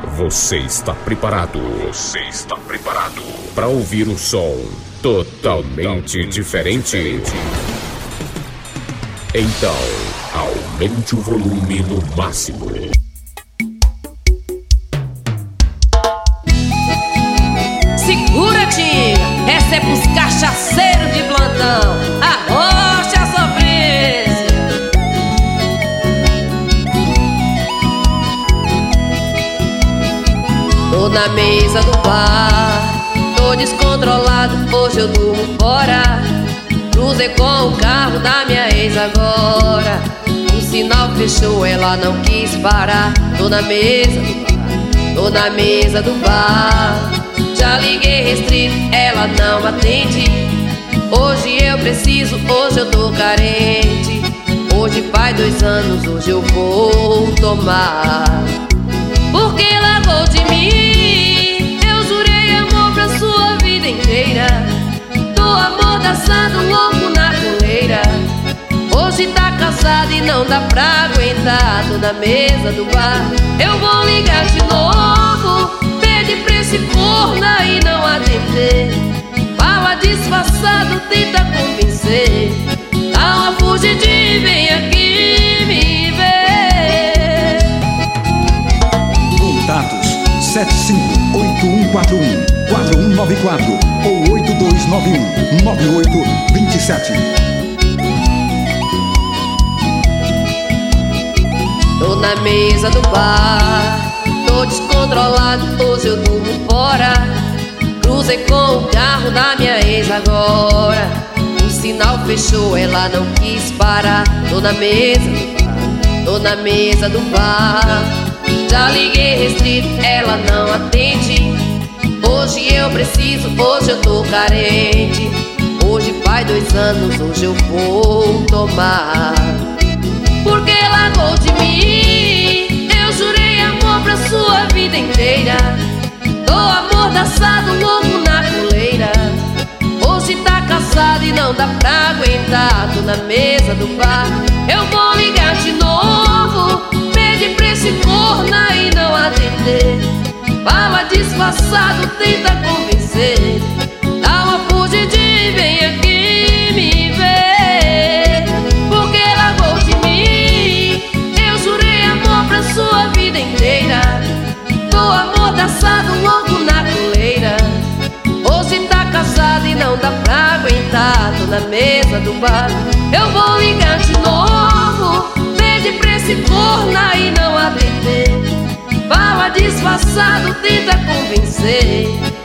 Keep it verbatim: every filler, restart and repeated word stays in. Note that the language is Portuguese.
Você está preparado? Você está preparado para ouvir um som totalmente diferente? diferente? Então, aumente o volume no máximo. Segura-te! Essa é pros cachaceiros de plantão. Arrocha a sofrência. Tô na mesa do bar, tô descontrolado, hoje eu durmo fora. Cruzei com o carro da minha ex agora. O sinal fechou, ela não quis parar. Tô na mesa do bar, tô na mesa do bar. Já liguei restrito, ela não atende. Hoje eu preciso, hoje eu tô carente. Hoje faz dois anos, hoje eu vou tomar. Porque largou de mim, eu jurei amor pra sua vida inteira. Tô amordaçando, louco na coleira. Hoje tá cansado e não dá pra aguentar. Tô na mesa do bar, eu vou ligar de novo. Pede pra esse corno aí não atender. Fala disfarçado, tenta convencer. Dá uma fugidinha, vem aqui me ver. Contatos sete cinco oito um quatro um quatro um nove quatro ou oito dois nove um nove oito dois sete. Tô na mesa do bar, tô descontrolado, hoje eu durmo fora. Cruzei com o carro da minha ex agora. O sinal fechou, ela não quis parar. Tô na mesa do bar, tô na mesa do bar. Já liguei restrito, ela não atende. Hoje eu preciso, hoje eu tô carente. Hoje faz dois anos, hoje eu vou tomar. Porque largou de mim, eu jurei amor pra sua vida inteira. Tô amordaçado, louco na coleira. Hoje tá cansado e não dá pra aguentar. Tô na mesa do bar, eu vou ligar de novo. Pede pra esse corno aí não atender. Fala disfarçado, tenta convencer. Dá uma fugidinha, vem aqui me ver. Porque largou de mim, eu jurei amor pra sua vida inteira. Tô amordaçado, louco na coleira. Hoje tá cansado e não dá pra aguentar. Tô na mesa do bar, eu vou ligar de novo. Pede pra esse corno aí não atender. Fala disfarçado, tenta convencer.